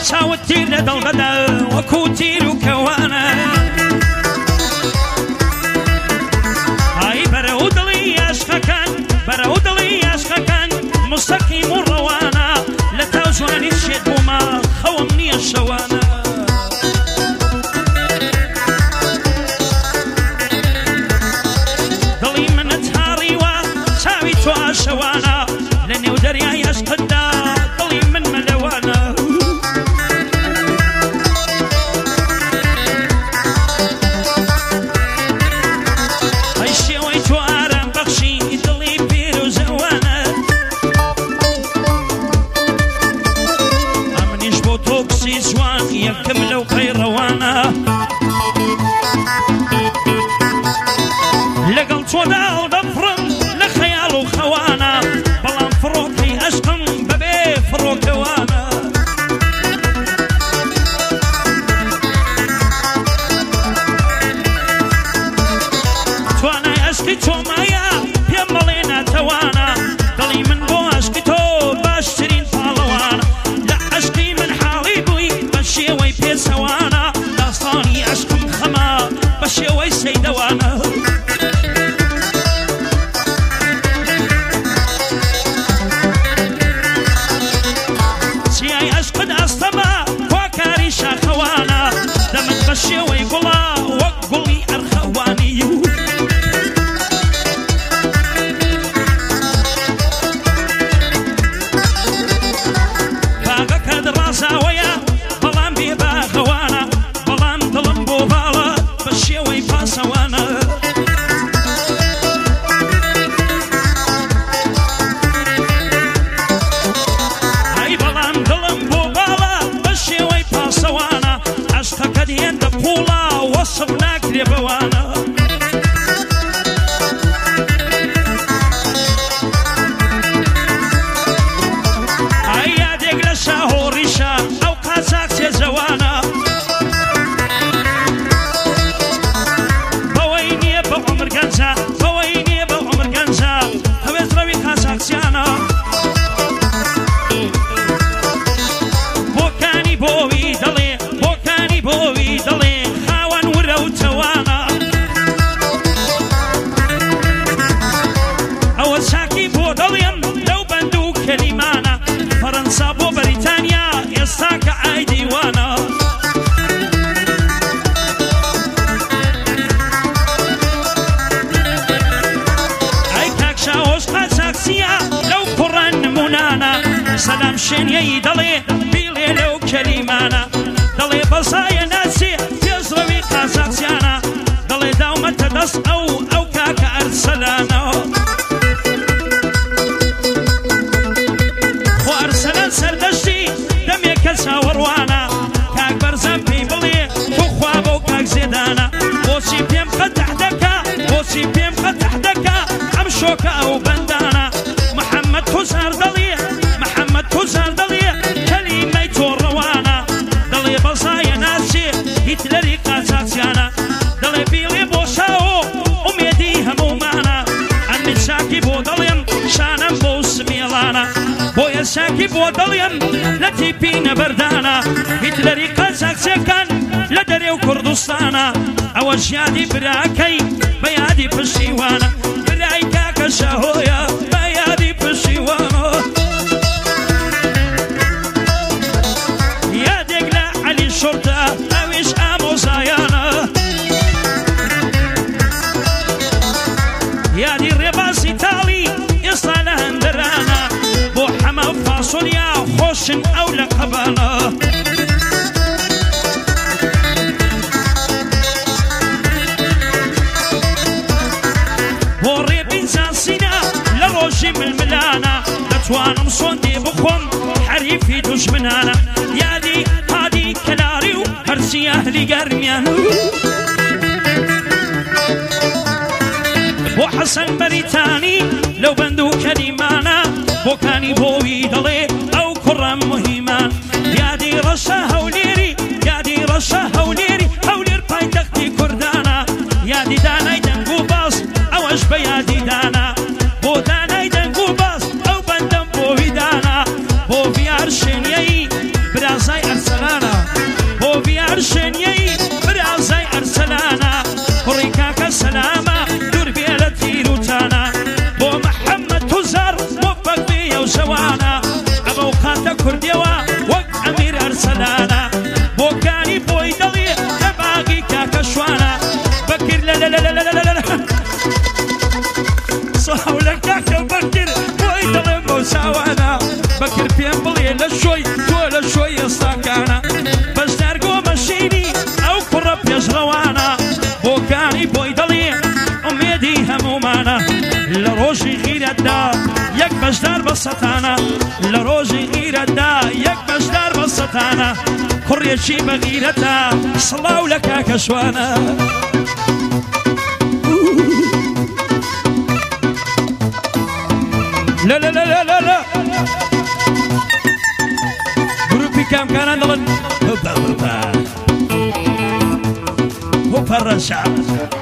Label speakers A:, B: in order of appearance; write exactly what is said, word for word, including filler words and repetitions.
A: چاوت تیر لە دڵبەدا وەکو تیر و کەوانە ئای بەرەو دڵی عاشقەکان بەرەو دڵی عاشقەکان مستەقیم و ڕەوانە لە تاو جوانی شێت بوومە خەوم نییە شەوانە دڵی منت هاڕیوە چاوی تۆ ئاشەوانە لە نێو دەریای عاشقتدا دڵی من مەلەوانە ئەی شێوەی تۆ ئارام بەخشی دڵی پێر و جەوانە ئەمنیش بۆ تۆ کچی جوان یەکەم لەو قەیڕەوانە لەگەڵ تۆدا هەڵدەفڕم لە خەیاڵ و خەوانە بەڵام فڕۆکەی عەشقم بەبێ فڕۆکەوانە توانای عەشقی تۆمایە پێم بەڵێ ناتەوانە دڵی من بۆ عەشقی تۆ باشترین پاڵەوانە لە عەشقی من حاڵی بووی بە شێوەی پێچەوانە داستانی عەشقم خەمە بە شێوەی سەیدەوانە چیای عەشقت ئەستەمە هۆکاری شاخەوانە دەمت بە شێوەی گوڵە وەک گوڵی ئەرخەوانی باغەکەت ڕازاوەیە بەڵام بێباغەوانە بەڵام دڵم بۆ باڵە بە شێوەی پاسەوانە ئەی بەڵام دڵم بۆ باڵە بە شێوەی پاسەوانە عەشقەکەت هێندە پوڵە وەسف ناکرێ بەوانە ئەی یادێک لە شاهۆڕیشە ئەو قاچاق سێجەوانە بەوەی نییە بە عومر گەنجە بەوەی نییە بە عومر گەنجە هەوێتڕەوی قاچاقچیانە بۆکانی بۆوی دەڵێ بۆکانی بۆوی دەڵێ خاوەن ورە و تەوانە ئەوە چاکی بۆ دەڵێم لەو بەند و کەلیمانە فەرەنسا بۆ بەریتانیا ئێستا کە ئای دیوانە ئەی کاک شاوۆش قاچاقچیە لەو کوڕان نمونانە سەلام شێنیەی دەڵێ بیڵێ لەو کەلیمانە دەڵێ بەزایە ناچێ تێزڕەوی قاچاقچیانە دەڵێ داومەتە دەست ئەو ئەو کاکە ئەرسەلانە خۆ ئەرسەلان سەردەشتی دەمێکە چاوەڕوانە کاک بەرزەم پێی بڵێ تۆ خوا بەو کاک زێدانە بۆچی پێم قەتەح دەکا بۆچی پێم قەتەح دەکا ئەم شۆکە ئەو بەندانە محەممەد کوزار دەڵێ محەممەد کوزار دەڵێ کەلیمەی تۆ ڕەوانە دەڵێ بەزایە ناچێ هیتلەری قاچاقچیانە دەڵێ بیڵێ بۆ شاوۆ ئومێدی هەموومانە ئەمنی چاکی بۆ دەڵێم شانەم بۆ سمێڵانە بۆیە چاکی بۆ دەڵێم لە تیپی نەبەردانە هیتلەری قاچاقچیەکان لە دەرێ و کوردستانە ئەوە ژیانی براکەی بە یادی پشیوانە برای کاکە شەهۆیە بە یادی پشیوانە یادێک لە عەلی شورتە ئەویش ئامۆزایانە یادی ڕێبازی تاڵی ئێستا لە هەندەرانە بۆ حەمە فاسۆلیا خۆشن ئەو لە قەبانە بۆ ڕێبینجانسینە لە ڕۆژی ململانە دەتوانم سۆندێ بخۆم حەریفی دوژمنانە یادی هادی کەلاری و هەرچی ئەهلی گەرمیانە بۆ حەسەن بەریتانی لەو بەند و کەلیمانە بۆکانی بۆوی دەڵێ ئەو کوڕە موهیمان یادی ڕەشە هەولێری یادی ڕەشە هەولێری هەولێر پایتەختی کوردانە یادی دانای دەنگ و باس ئەوەش بە یادی دانا بۆ دانای دەنگ و باس ئەو بەندەم بۆوی دانا بۆ ڤیار شوێنیەی برازای ئەرسەلان غيردا يك بشدار بسطانا لروجي غيردا يك بشدار بسطانا كريشي بغيرتا صلاو لك كشوانا لا لا لا لا لا لا جروبي كام كان عندنا هوبا هوبا هوبا الرشا